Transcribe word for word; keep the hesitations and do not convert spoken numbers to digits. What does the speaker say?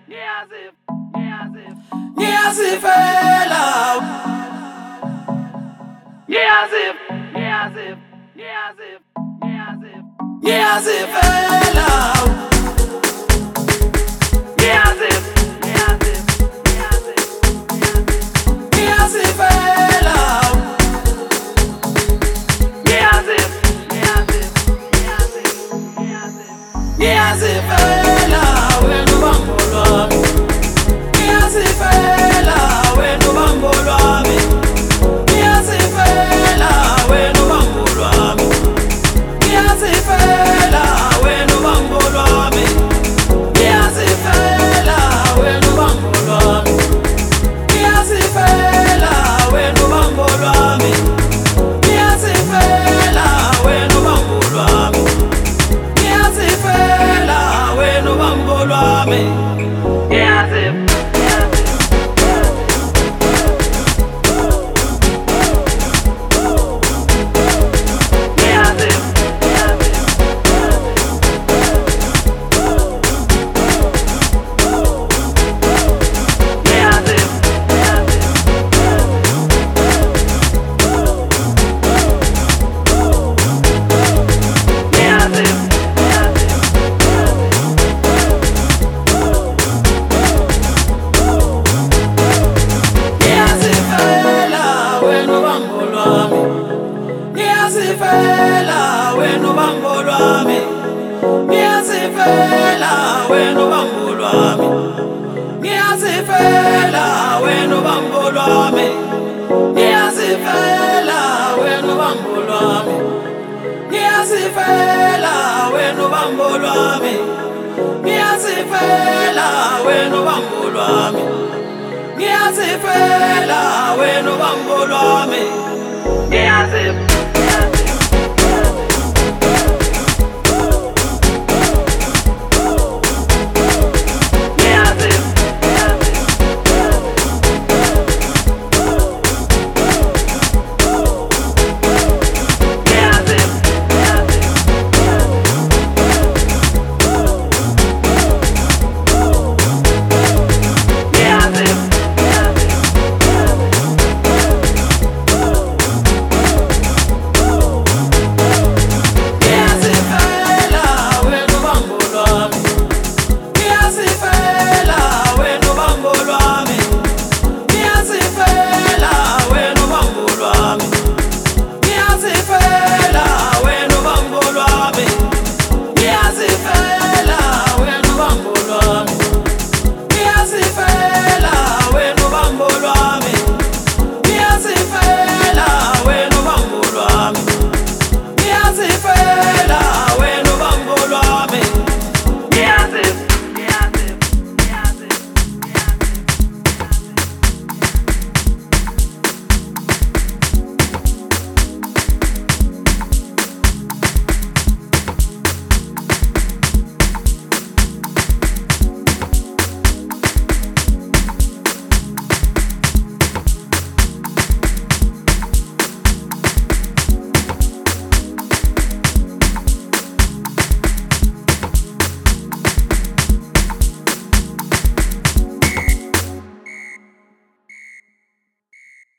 ngiyazifela ngiyazif ngiyazif ngiyazif ngiyazif ngiyazifela ngiyazif ngiyazif ngiyazif ngiyazifela ngiyazif ngiyazif ngiyazif ngiyazif ngiyazifela wena ubambo lwami ngiyazifela wena ubambo lwami ngiyazifela wena ubambo lwami ngiyazifela wena ubambo lwami ngiyazifela wena ubambo lwami ngiyazifela wena ubambo lwami ngiyazifela wena ubambo lwami ngiyazifela wena ubambo lwami ngiyazif ngiyazifela wena ubambo lwami ngiyazifela wena ubambo lwami ngiyazifela wena ubambo lwami ngiyazifela wena ubambo lwami ngiyazifela wena ubambo lwami ngiyazifela wena ubambo lwami ngiyazifela wena ubambo lwami ngiyazif